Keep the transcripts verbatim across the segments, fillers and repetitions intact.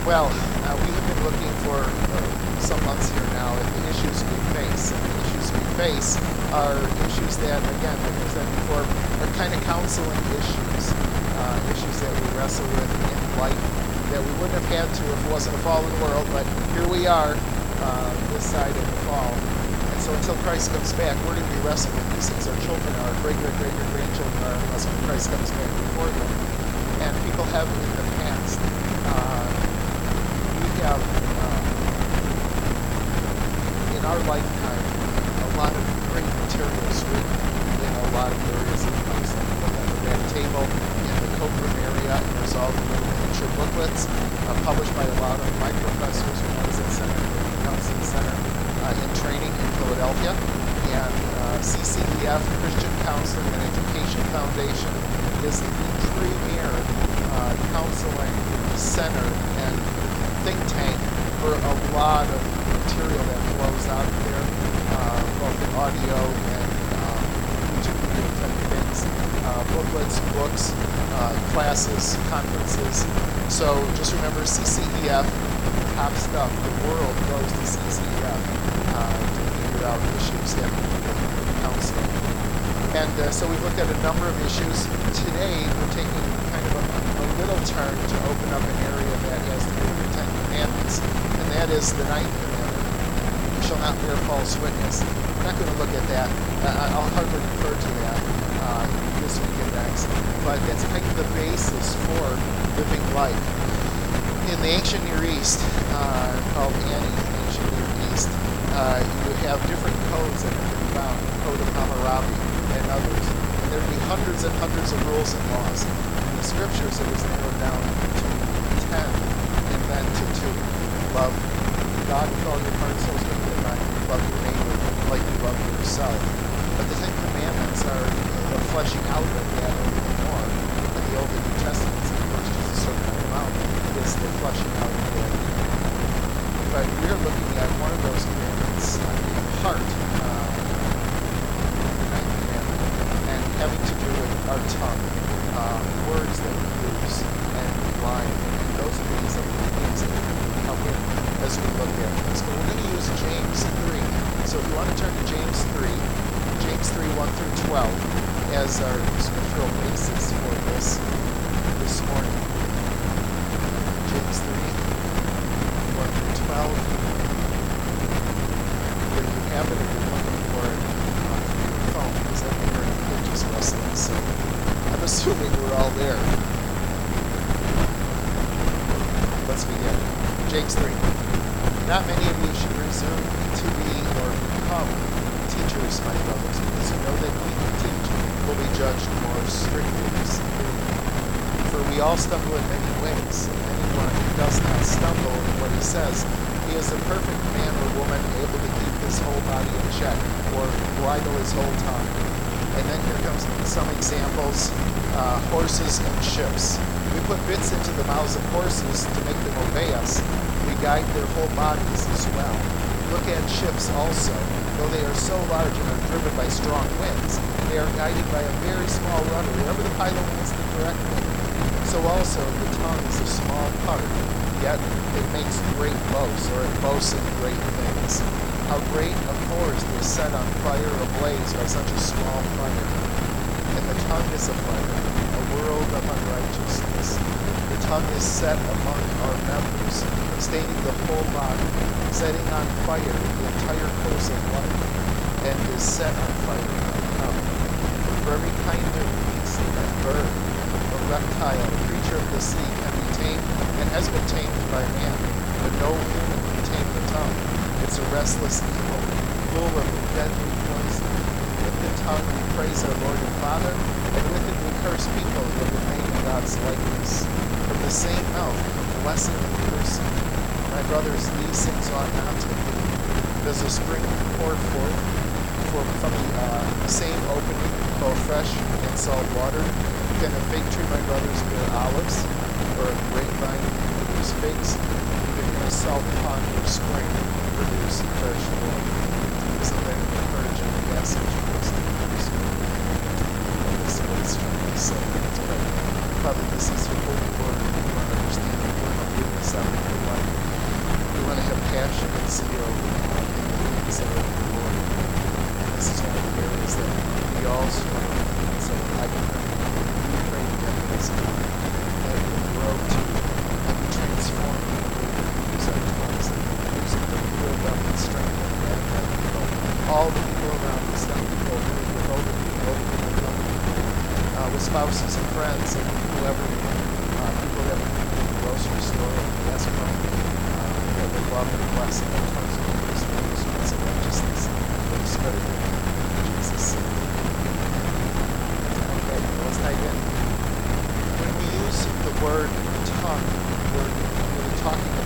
Well, uh, we have been looking for uh, some months here now at the issues we face. And the issues we face are issues that, again, like I said before, are kind of counseling issues, uh, issues that we wrestle with in life that we wouldn't have had to if it wasn't a fallen world, but here we are, uh, this side of the fall. And so until Christ comes back, we're going to be wrestling with these things. Our children are, great, great, great, great grandchildren are, unless when Christ comes back before them. And people have in the past. Uh, we have, uh, in our lifetime, a lot of great materials written in a lot of areas of counseling. We look at the Red Table in the Copeland area, and there's all the little miniature booklets uh, published by a lot of my professors when I was at Center, the Counseling Center uh, in training in Philadelphia. And uh, C C E F, Christian Counseling and Education Foundation, is the premier uh, counseling center and think tank for a lot of material that flows out of there, uh, both in audio and um, YouTube video type things, uh, booklets, books, uh, classes, conferences. So just remember C C E F, top stuff. The world goes to C C E F uh, to figure out issues that we need with counseling. And uh, so we've looked at a number of issues. Today we're taking kind of a, a little turn to open up an area that has to do with the Ten Commandments, and that is the ninth commandment: "You shall not bear false witness." We're not going to look at that. Uh, I'll hardly refer to that uh, this week and next, but that's kind of the basis for living life. In the ancient Near East, uh, called Annie, ancient Near East, uh, you would have different codes that have been found, the Code of Hammurabi and others, and there'd be hundreds and hundreds of rules and laws. In the scriptures, it was narrowed down to ten, and then to two. Love God with all your heart, soul, strength, and mind. Love your neighbor like you love yourself. But the Ten Commandments are the fleshing out of that a little more. In the Old and New Testaments, of course, just a certain amount is the fleshing out of that. But we're looking at one of those commandments, uh, the heart, uh, and having to do with our tongue, uh, words that we use, and lying, and those things are the things that come in as we look at this. But we're going to use James three. So if you want to turn to James three, James three, one through twelve, as our scriptural basis for this this morning. James three, one through twelve. Where you have it if you're looking for it on your phone, because I'm hearing pages rustling, so I'm assuming we're all there. Let's begin. James three. Not many of you should presume to be or become teachers, my brothers, because you know that we who teach will be judged more strictly. For we all stumble in many ways. Anyone who does not stumble in what he says, he is a perfect man or woman able to keep his whole body in check, or bridle his whole tongue. And then here comes some examples, uh, horses and ships. We put bits into the mouths of horses to make them obey us. We guide their whole bodies as well. Look at ships also. Though they are so large and are driven by strong winds, they are guided by a very small rudder, wherever the pilot wants to direct them. So also the tongue is a small part, yet it makes great boasts, or it boasts in great things. How great a forest is set on fire or ablaze by such a small fire. And the tongue is a fire, a world of unrighteousness. The tongue is set among our members, staining the whole body, setting on fire the entire course of life, and is set on fire by the mouth. For every kind of beast and bird, or reptile, creature of the sea can be tamed, and has been tamed by man, but no human can tame the tongue. It's a restless evil, full of deadly poison. With the tongue we praise our Lord and Father, and with it we curse people who have been made in God's likeness. From the same mouth come blessing and cursing. My brothers, these things ought not to be. Does a spring pour forth for, from the uh, same opening, both fresh and salt water? Can a fig tree, my brothers, bear olives, or a grapevine produce figs? Even can a salt pond or spring produce fresh water? Isn't that an encouraging passage for us to understand? This is what it's trying to say. Let's pray. Father, this is your holy word. We want to understand the word of goodness out of your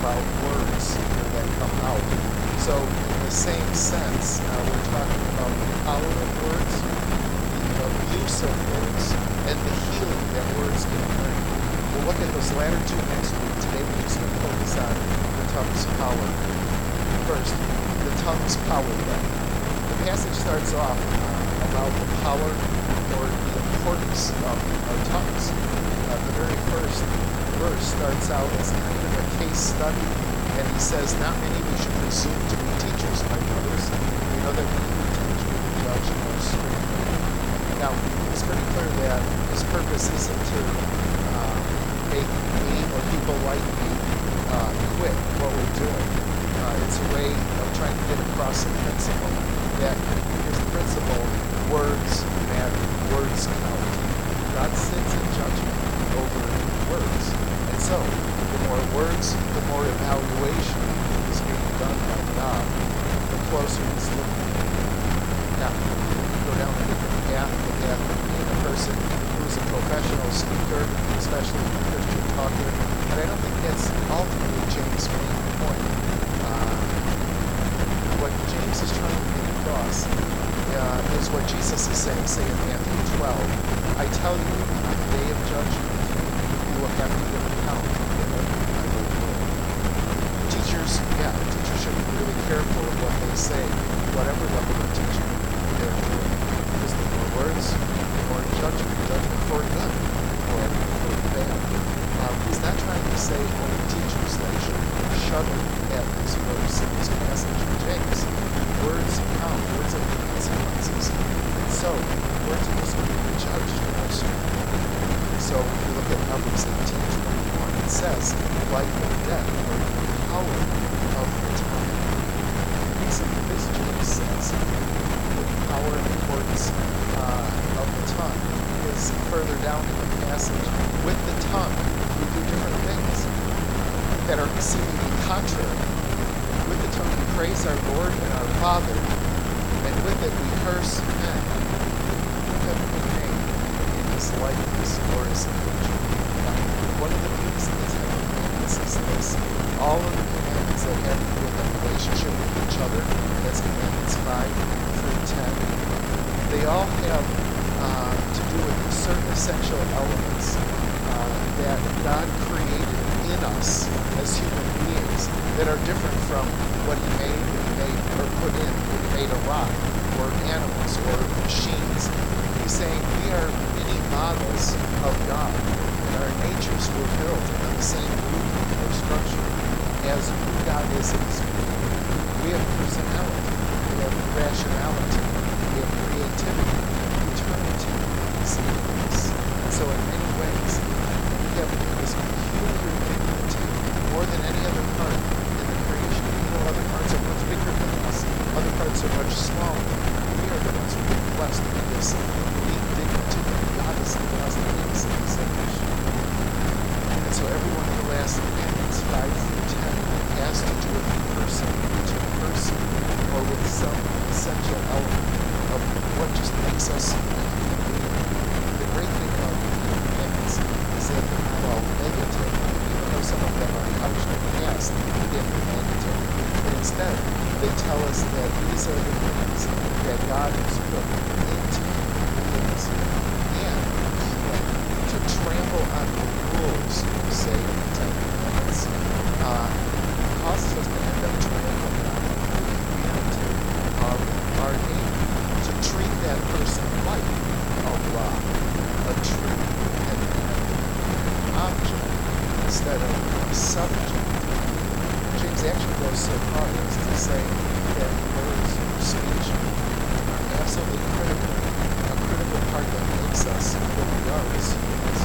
about words that come out. So in the same sense, uh, we're talking about the power of words, the abuse of words, and the healing that words can bring. We'll look at those latter two next week. Today we're just going to focus on the tongue's power. First, the tongue's power then. The passage starts off uh, about the power or the importance of our tongues. Uh, the very first verse starts out as kind of a case study, and he says, not many of you should presume to be teachers, my brothers. We know that we who teach will be judged more strictly. Now, it's pretty clear that his purpose isn't to uh, make me or people like me uh, quit what we're doing. Uh, it's a way of trying to get across a principle that here's the principle: words matter, words count. God sits in judgment over words. And so, the more words, the more evaluation is being done by God, the closer he's looking. Now, go down a different path, the path of being a person who's a professional speaker, especially a Christian talker, but I don't think that's ultimately James' main point. Uh, what James is trying to get across uh, is what Jesus is saying, say in Matthew twelve, I tell you, on the day of judgment, you will have to give account for whatever I will do. Teachers, yeah, teachers should be really careful of what they say, whatever level of teaching they're doing. Because the more words, the more judgment, judgment for good or for bad. Uh, he's not trying to say only teachers that should shudder at this verse in this passage of James. Words count, words have consequences. And so, words are just going to be judged in our strength. So if you look at Numbers eighteen twenty-one, it says, life and death are in the power of the tongue. The reason for this, James says, the power and importance uh, of the tongue is further down in the passage. With the tongue, we do different things that are seemingly contrary. With the tongue we praise our Lord and our Father, and with it we curse men who have been made in his likeness or his image. Now, one of the beauties of the Ten Commandments is this: all of the commandments that have to do with a relationship with each other, that's Commandments five through ten, they all have uh, to do with certain essential elements uh, that God created in us as human beings that are different from what he made when he made or put in when he made a rock or animals or machines. He's saying we are many models of God, and our natures were built on the same blueprint or structure as who God is in his being. We have personality, we have rationality, we have creativity, eternity, significance. And so in many ways, we have this peculiar dignity more than any other part in the creation. Even though other parts are much bigger than us, other parts are much smaller, we are the ones who are blessed with this unique dignity that God has given us the things in his image. And so every one of the last commandments, five through ten, has to do with person to person, or with some essential element of what just makes us human. The great thing about the commandments is that they're not all negative, even though some of them are couched in the past if they're negative. But instead, they tell us that these are the things that God has put into human beings. And like, to trample on the rules, say, of the Ten Commandments, uh, causes us to end up trampling on the humanity of our neighbor. To treat that person like a rock, a tree, and an object instead of a subject. James actually goes so far as to say that words or speech are absolutely critical, a critical part that makes us who we are as humans.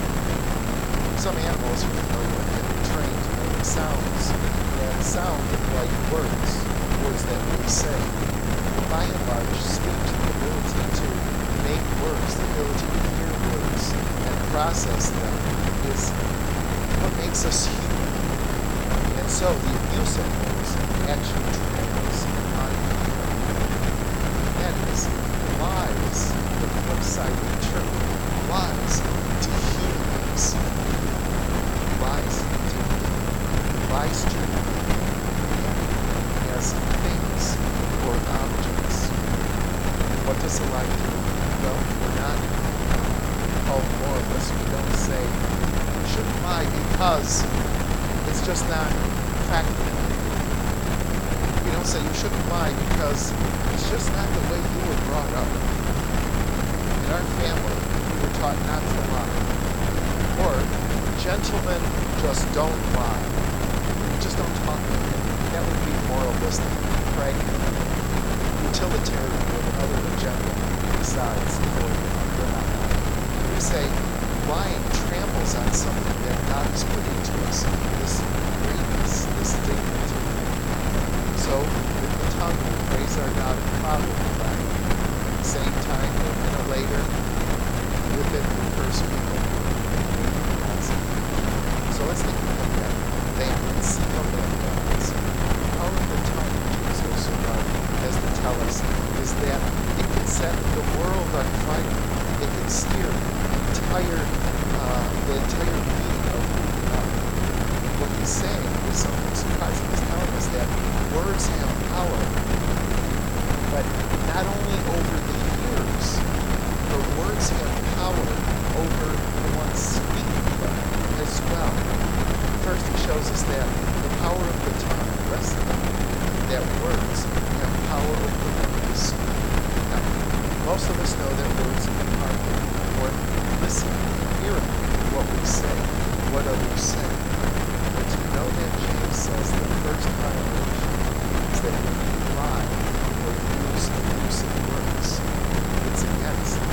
Some animals are familiar with and trained to make sounds that sound like words, words that we say. But by and large, speech, the ability to make words, the ability to hear words and process them is what makes us human. And so the abuse of words actually tramples on human. That is, lies, the flip side of the truth, lies dehumanize. Lies dehumanize. lies truth, as things or objects. What does a lie do? Well, we're not called moralists. We don't say you shouldn't lie because it's just not practical. We don't say you shouldn't lie because it's just not the way you were brought up. In our family, we were taught not to lie. Or, gentlemen just don't lie. We just don't talk like that. That would be moralistic, pragmatic, utilitarian with another agenda besides authority. We're not lying. We say lying tramples on something that God has put into us, this greatness, this dignity. So, with the tongue, we praise our God and properly lie. At the same time, or a minute later, with it, we curse people. So let's take a look at that. And see how that happens. The power of the tongue, Jesus goes so far as to tell us, is that it can set the world on fire. It can steer the entire, uh, the entire being of who we are. What he's saying is something surprising. He's telling us that words have power, but not only over the hearers, but words have power over the ones speaking them as well. First, he shows us that the power of the tongue rests in that words have power over the one who speak. Now, most of us know that words can harm or listen, hear what we say, what others say. But you know that James says the first violation is that when you lie or use abusive words, it's against the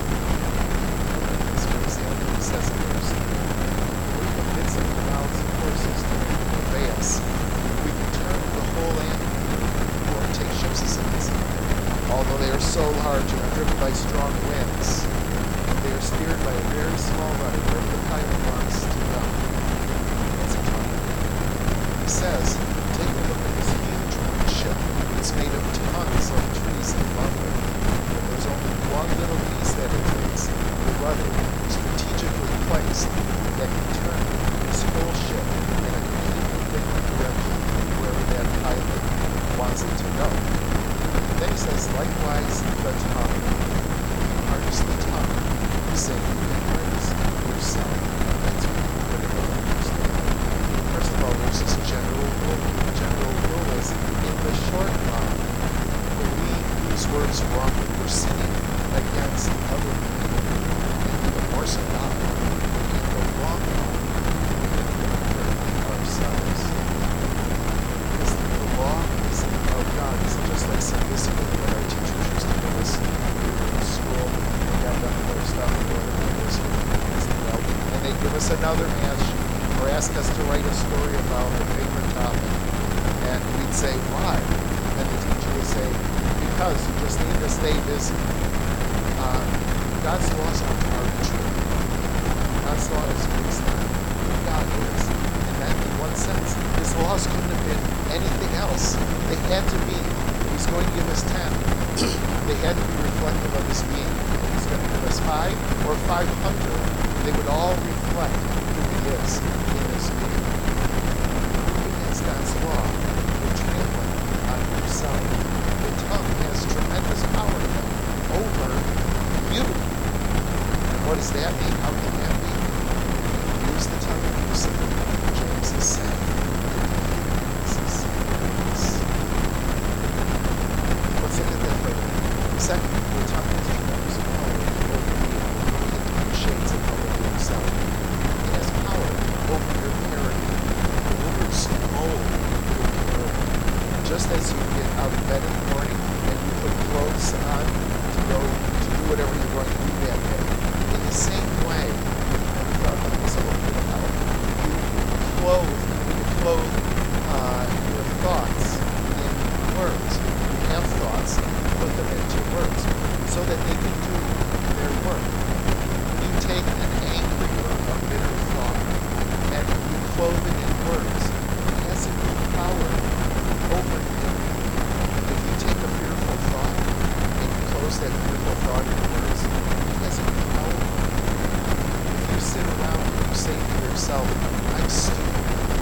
As for example, he says in verse bits of the mouths of horses to obey us. We can turn the whole animal, or take ships as an example. Although they are so large and are driven by strong winds, they are steered by a very small rudder wherever the pilot wants to go. That's a tongue. He says, take a look at this huge ship. It's made of tons of trees and lumber. But there's only one little piece that it takes, the rudder, strategically placed, that can turn this whole ship in a completely different direction wherever that pilot wants it to go. Then he says, likewise, the tongue. Harness the tongue. You say, praise yourself. That's critical to understand. First of all, there's this general rule. The general rule is, in the short run, when we use words wrongly, we're sinning against other people, and even more so God. Long for ourselves. Because the law is of God isn't just like some physical that our teachers used to give us when we were in school. We got done with our stuff and go to the and they give us another match or ask us to write a story about our favorite topic. And we'd say, why? And the teacher would say, because you just need to stay busy. Uh, God's laws aren't arbitrary. God's law is based on who God is. And that, in one sense, his laws couldn't have been anything else. They had to be. If he's going to give us ten, they had to be reflective of his being. If he's going to give us five or five hundred, they would all reflect who he is in his being. Moving against God's law, you're trampling on yourself. The tongue has tremendous power over you. And what does that mean? How can that be? Use the tongue abusively. James is saying, let's look at that further. Second, the tongue has tremendous power over you. Look at the shades of power over yourself. It has power over your character. The words mold your character. Just as you get out of bed in the morning and you put clothes on to go to do whatever you're going to do that day, in the same way, we thought about this a little bit about, you clothe, you clothe uh, your thoughts in words. You have thoughts, put them into words, so that they can do their work. You take an angry or a bitter thought, and you clothe it in words. It has a good power over you. If you take a fearful thought, and you close that fearful thought in words, it has a good power. If you sit around and you say to yourself, I'm stupid,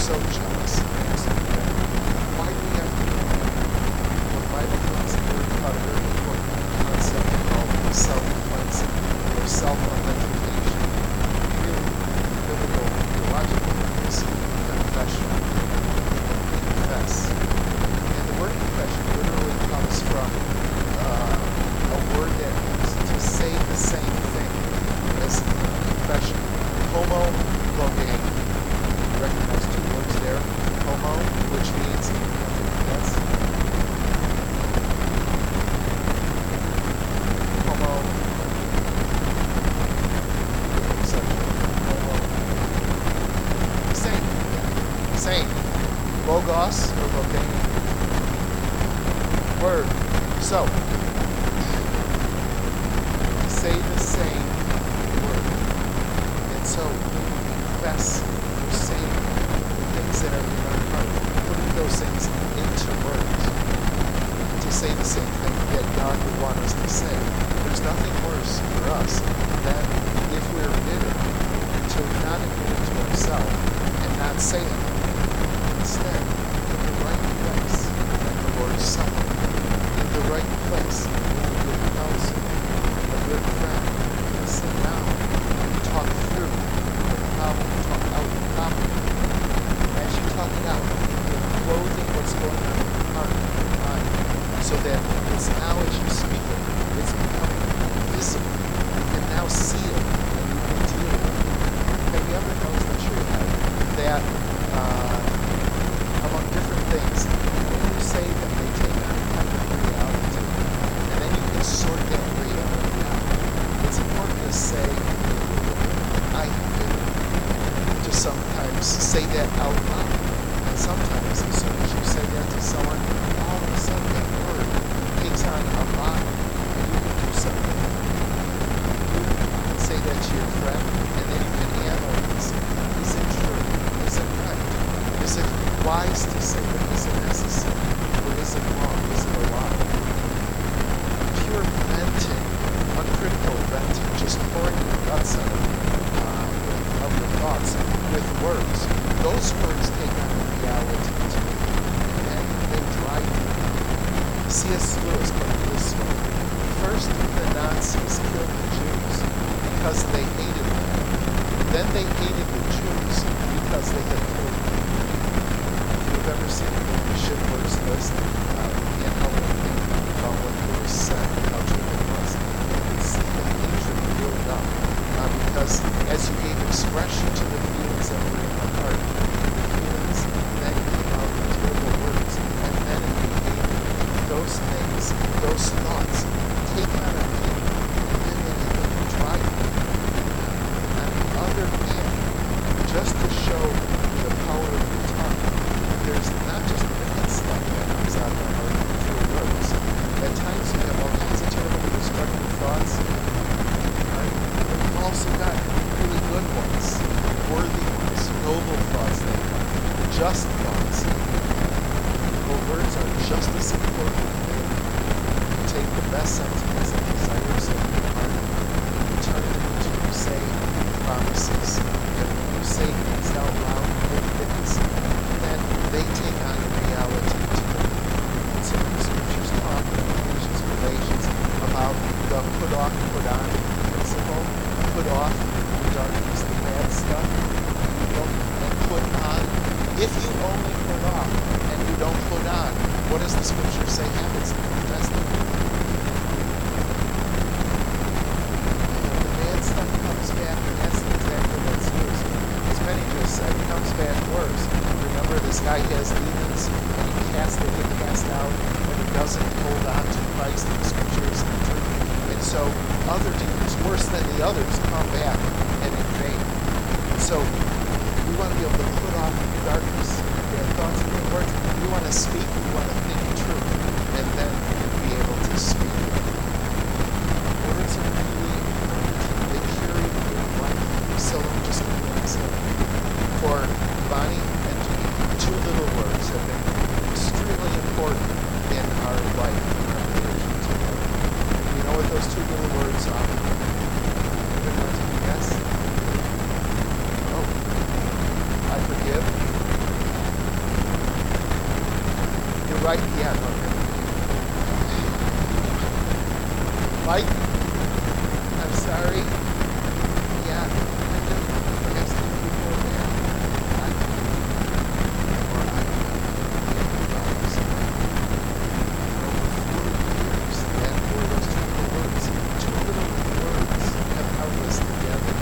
so jealous. Why do we have to do that? The Bible talks about a very important concept called self-cleansing or self-authentication. Really, biblical, theological is confession. Confess. And the word confession literally comes from uh, a word that means to say the same thing as confession. Homo loge. Recognize two words there. Homo, which means yes. Homo. Homo. Same. Same. Logos or loge. Word. So, say the same word. And so, confess, we're saying the things that are in our heart, putting those things into words. To say the same thing that God would want us to say. There's nothing worse for us than if we're bitter, to not admit it to ourselves and not say it. Instead, in the right place, at the Lord's Supper, in the right place, with a good counselor, a good friend, and sit down and talk through the problem, talk out the problem. As you talk it out, you're clothing what's going on in your heart and your mind, so that it's now as you speak it, it's becoming visible. You can now see it, and you can deal with it. Have you ever noticed that your head that uh, among different things, when you say them, they take on a kind of reality, and then you can sort that reality out. It's important to say, I to sometimes say that out loud. And sometimes, as soon as you say that to someone, all of a sudden that word takes on a body, and you can do something. You can say that to your friend, and then you can analyze. Is it true? Is it right? Is it wise to say that? Is it necessary? Or is it wrong? Is it a lie? Pure venting, uncritical venting, just pouring your guts out uh, of your thoughts with words. Those words take on a reality to you, and they drive you. C S Lewis put it this way. First, the Nazis killed the Jews because they hated them. Then they hated the Jews because they had killed them. If you've ever seen the movie Schindler's List, uh, you can't help but think about what Lewis said and how true it was. You can see the hatred build up uh, because as you gave expression to the feelings that were in the heart, the feelings then came out in terrible words, and then in behavior. Those things, those thoughts, take on a meaning, and then they begin to drive you. On the other hand, just to show the power of the tongue, there's not just bad stuff that comes out of the heart through words. At times you have all kinds of terrible, destructive thoughts, right? But you've also got really good ones, worthy ones, noble thoughts that come, just thoughts. Well, words are just as important. You take the best sentiments and desires of your heart, and you turn them into, say, promises. And when you say things out loud, good things, then they take on a reality to you. And so the scriptures talk in Ephesians, Galatians about the put off, put on principle. Put off the darkness, the bad stuff, evil, and put on. If you only put off and you don't put on, what does the scripture say happens in the New Testament? The bad stuff comes back, and that's exactly what's used. As many just said, it comes back worse. Remember, this guy has demons, and he casts, they get cast out, and he doesn't hold on to Christ and the scriptures and the truth. And so other demons, worse than the others, come back and invade. And so we want to be able to put off darkness, bad thoughts, and bad words. We want to speak, we want to think truth, and then be able to speak. Words are really important. They carry your life. So let me just condense it. For Bonnie and Judy, two little words have been extremely important in our life, in our marriage together. You know what those two little words are? Anybody want to take a guess? Oh, I forgive. Mike, yeah, no, no. Mike, I'm sorry. Yeah, I don't ask the people there. I or I dollars. Over forty years, and for those two little words, two little words have held us together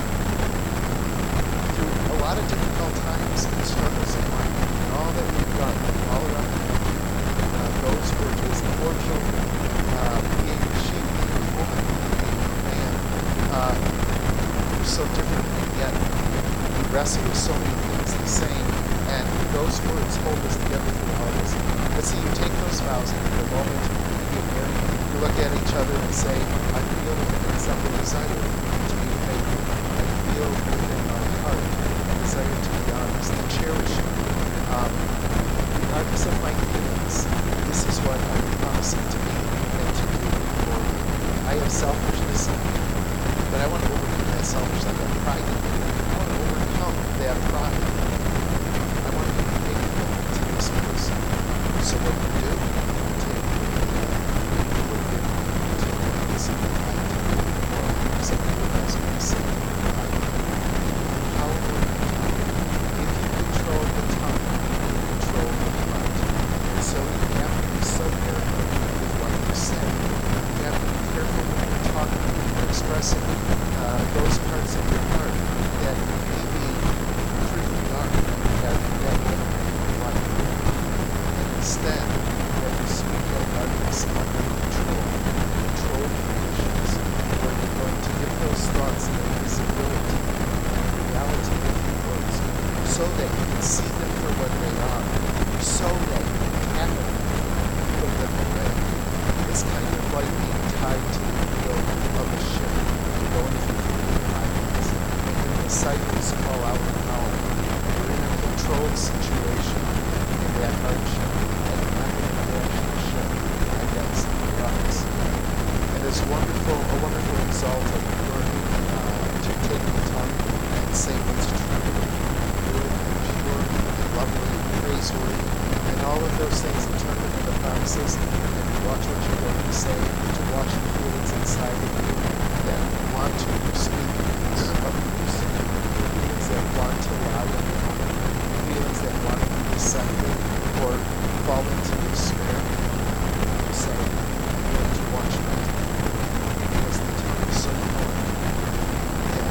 through a lot of difficult times and struggles in life, and all that we've done all around the country. Uh, those were just four children, uh, being a sheep, being a woman, being a man. Uh, we're so different, and yet we wrestle with so many things the same, and those words hold us together through all this. But see, you take those vows, and in the moment you get married, you look at each other and say, I feel it's a desire to be faithful. I feel within my heart a desire to be honest, to cherish you. Um, regardless of my feelings, this is what I'm promising to be and to do for you. I have selfishness in me, but I want to overcome that selfishness. I have pride in me. I want to overcome that pride. I want to be faithful to this person. So what do you do? You take the you will give to the something like or something else may say. How will you do it? If you control the tongue, you control the heart. And so you have to be so careful with what you say. You have to be careful when you're talking, when you're expressing uh, those parts of your heart that may be pretty dark and that will make your life. And instead, that you speak out others under control, control conditions, where you're going to give those thoughts the visibility and reality of your words, so that you can see them for what they are, so that you can tackle them, put them away. It's kind of like being tied to the wheel of a ship, going through the highways, and the disciples call out in power. You're in a controlled situation in that hardship, and you're not going to crash the ship against the rocks. And it's wonderful, a wonderful result of learning uh, to take the tongue and say what's true, good, and pure, and lovely, and praiseworthy, and all of those things that turn into the promises, and to watch what you're going to say, to watch the feelings inside of you that want to speak abuse, feelings that want to lie on you, feelings that want to be deceptive or fall into despair. You say, I'm going to watch my tongue, because the tongue is so important that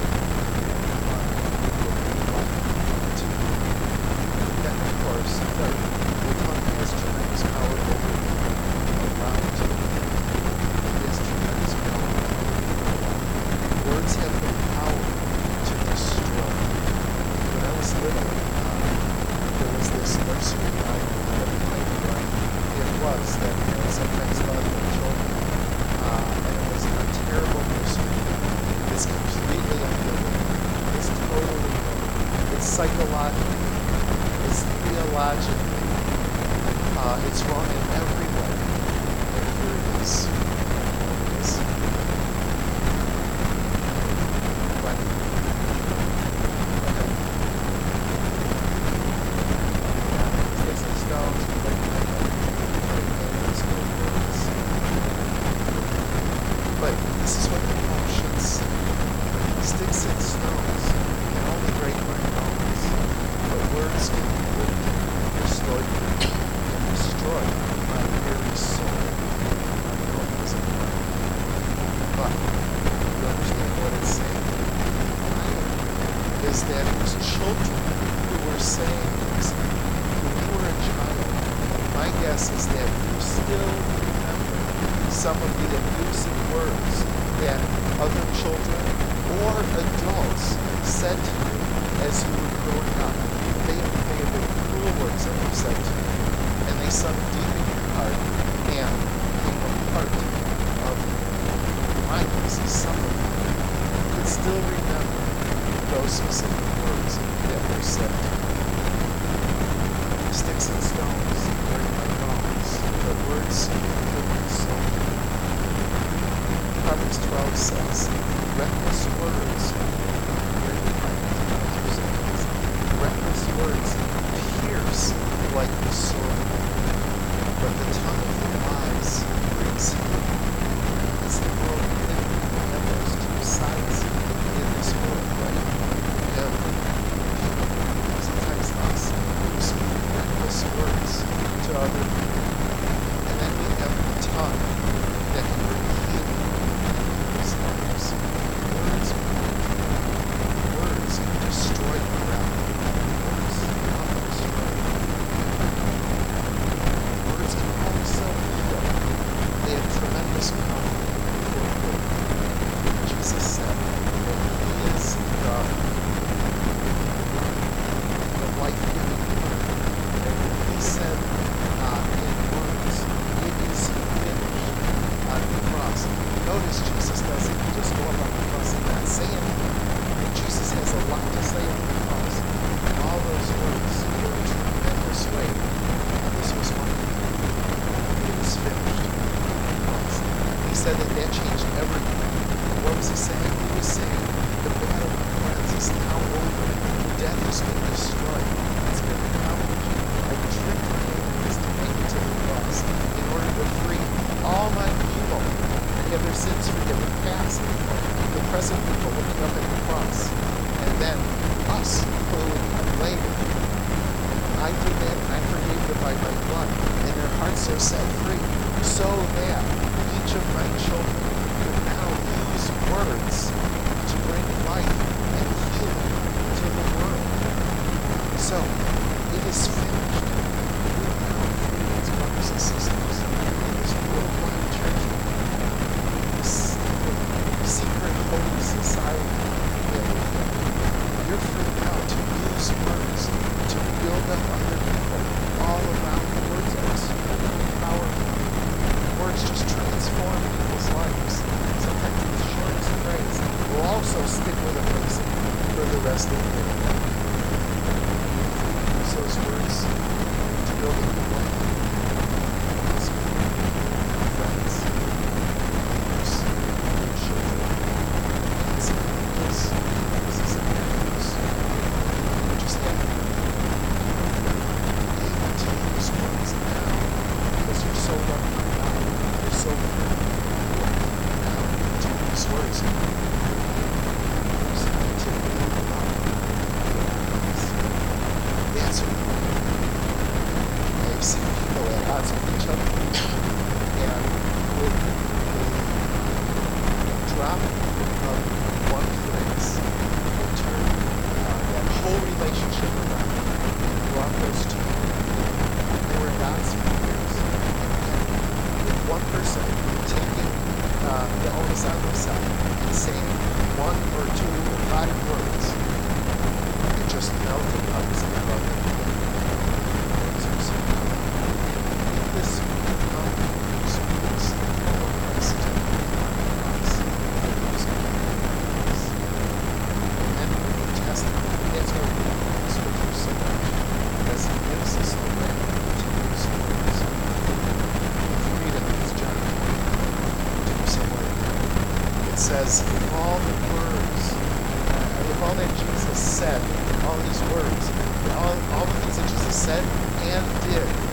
your mind will be like to you. Then, of course, third, the tongue has tremendous power over people around you. It has tremendous power over people around you. Words have the power to destroy. When I was little, um, there was this nursery rhyme, I don't know what it was, that parents sometimes thought their children, uh, and it was a terrible nursery rhyme. It's completely unbiblical. It's totally wrong. It's psychological. It's theologically. Uh, it's wrong in every way. And here it is. Here it is. But, okay. Yeah, sticks and stones, we break them up. Hands, good words. But this is what the poem should say. Sticks and stones can only break my bones, but words can build and restore you and destroy my very soul. I know it doesn't work, but you understand what it's saying. Is that it was children who were saying this. When you were a child, my guess is that you still remember some of the abusive words that other children or adults said to you as you were growing up. They, they have been cruel words that were said to you, and they sunk deep in your heart and became a part of my guess is some of you could still remember those specific words that were said to you. Sticks and stones break my bones, but words kill my soul. Proverbs twelve says, reckless words break my bones. Reckless words pierce like the sword. the tongue of the wise brings healing. It's the world we live in. We have those two sides in this world, right? We have people, sometimes us, who speak reckless words to other people. And then we have the tongue that can bring healing in people's lives. Words, words can destroy morality. Words can destroy. Words can also heal. They have tremendous power for good. Jesus said that He is the, the life-giving word. And when He said uh, in words, it is finished on the cross. Notice Jesus doesn't just go up on the cross and not say anything. But Jesus has a lot to say on the cross. And all those words go a tremendous way. And this was one of them. It was finished on the cross. He said that that changed everything. What was He saying? He was saying the battle of friends is now over. Death has been destroyed. It's been accomplished. I tricked the enemies to make it to the cross in order to free all my people and have their sins forgiven. Past people, the present people looking up at the cross, and then us who are later. I did that and I forgave them by my blood, and their hearts are set free, so that each of my children can now use words to bring life and healing to the world. So, it is finished. We are now free as brothers and sisters in this worldwide church, this secret holy society that we have. You're free now to use words to build up other people all around you. Words are extremely powerful. Words just transform people's lives. Sometimes the shortest phrase will also stick with a person for the rest of the day. Use those words to build a new life. Husband, friends, neighbors, children, aunts and uncles, nieces and nephews. Just have able to use words now because you're so loved by God. You're so free now to use words. There's activity in the love. That's what I've seen people at odds with each other, and with the drop of one phrase, it turned uh, that whole relationship around and brought those two people. They were at odds for years, and with one person taking uh, the onus on themselves and saying one or two or five words, it just melted others in love. This become these words of Christ on the cross. And the New Testament, that's why we love the Scripture so much, because it gives us the way to use words. If you read it, it's John twenty, somewhere in there. It says, if all the words, uh, if all that Jesus said, all these words, all, all the things that Jesus said and did,